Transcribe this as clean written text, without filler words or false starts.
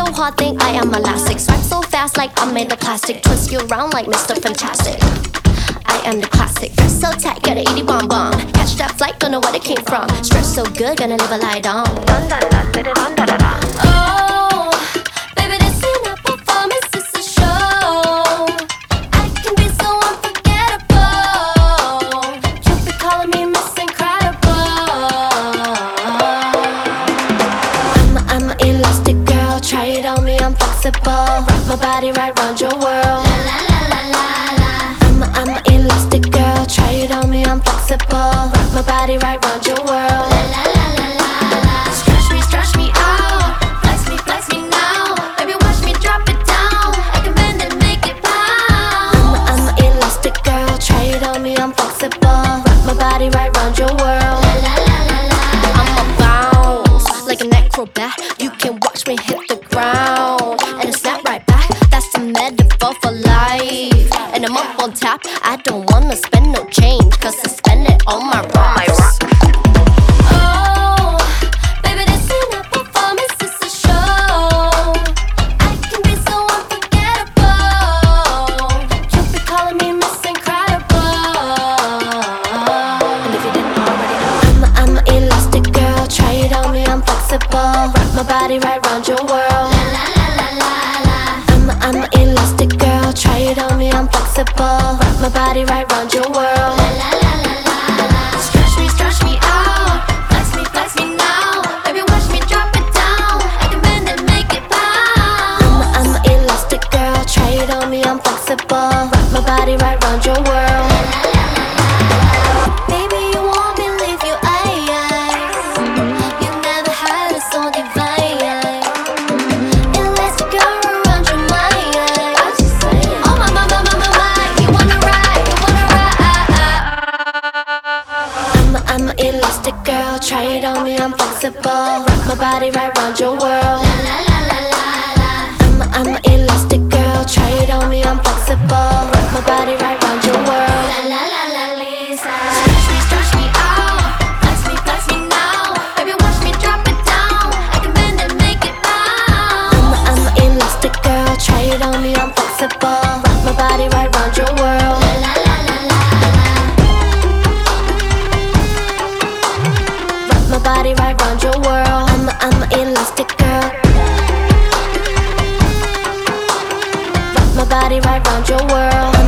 so hard, think I am elastic. Swipe so fast like I'm made of plastic. Twist you around like Mr. Fantastic. I am the classic. Dress so tight, got a 80 bomb bomb. Catch that flight, don't know where it came from. Stress so good, gonna live a lie down. Oh, baby, this ain't a performance, it's a show. I can be so unforgettable. You be calling me Miss Incredible. I'm an elastic girl, try it on me, I'm flexible. Rock my body right round your world. I'm an elastic girl, try it on me, I'm flexible. Rock my body right round your world. Stretch me out, flex me now. Baby, watch me drop it down. I can bend and make it bounce. I'm an elastic girl, try it on me, I'm flexible. Rock my body right round your world. I'ma bounce like an acrobat. You can watch me hit the ground and it snap right back. That's the metaphor for life. And I'm up on top, I don't wanna spend no change, cause I spend it on my rocks. Oh, baby, this ain't a performance, it's a show. I can be so unforgettable. You be calling me Miss Incredible. And if you didn't already know, I'm an elastic girl, try it on me, I'm flexible. Rock my body right round your world. I'm an elastic girl, try it on me, I'm flexible. Rock my body right round your world. Stretch me out, flex me now. Baby, watch me drop it down. I can bend and make it bounce. I'm an elastic girl, try it on me, I'm flexible. Rock my body right round your world. Baby, you want me, leave you eyes. You never had a so divine. Elastic girl around your mind. Oh my, you wanna ride. I'm an elastic girl, try it on me, I'm flexible. Rock my body right round your world. I'm an elastic girl, try it on me, I'm flexible. Rock my body right round your world. Stretch me out, flex me now. Baby, watch me drop it down. I can bend and make it bounce. I'm an elastic girl, try it on me, I'm flexible. Rock my body right round your world. My body right round your world. I'm an elastic girl. Rock my body right round your world.